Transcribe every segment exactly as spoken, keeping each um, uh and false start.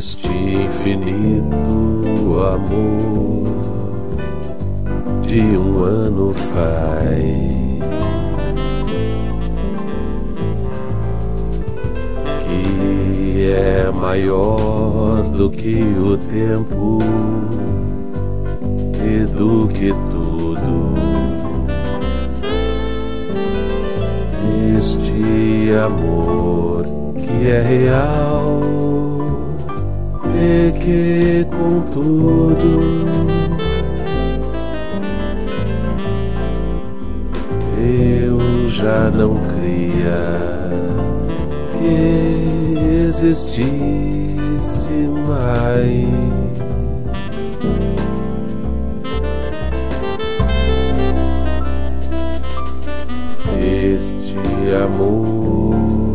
este infinito amor de um ano faz, que é maior do que o tempo e do que tudo. Este amor que é real e que contudo eu já não cria que existisse mais. Este amor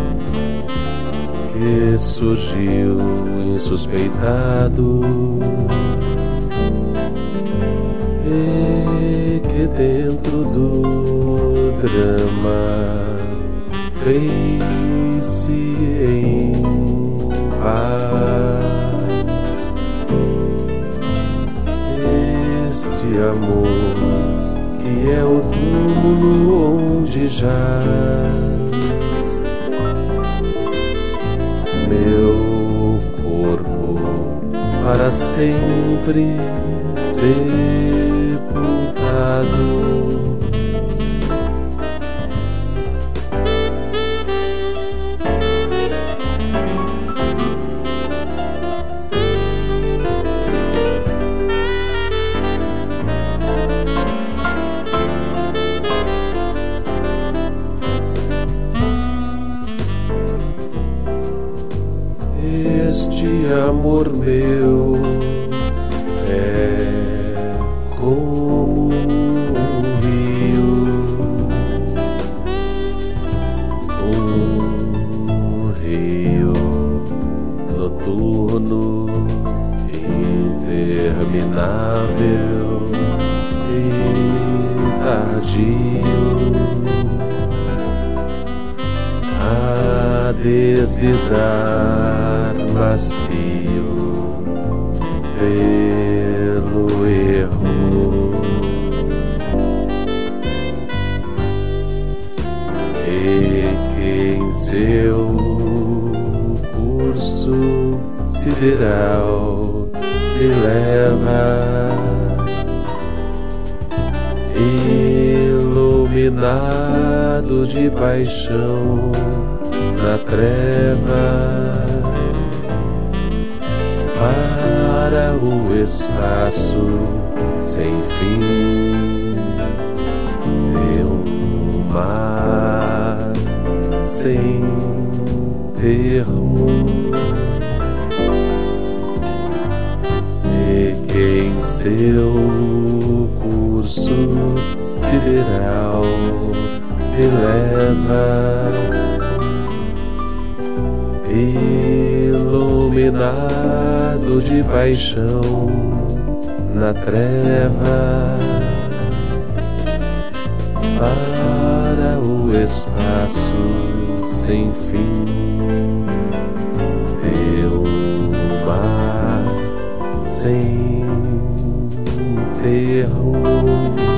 que surgiu insuspeitado e que dentro do drama fez-se em paz. Este amor que é o túmulo onde jaz meu corpo para sempre sepultado. Este amor meu é como um rio, um rio noturno, interminável e tardio, a deslizar macio pelo erro, e que em seu curso sideral me leva, iluminado de paixão na treva, para o espaço sem fim de um mar sem termo, e que em seu curso sideral me leva, iluminado de paixão na treva, para o espaço sem fim de um mar sem termo.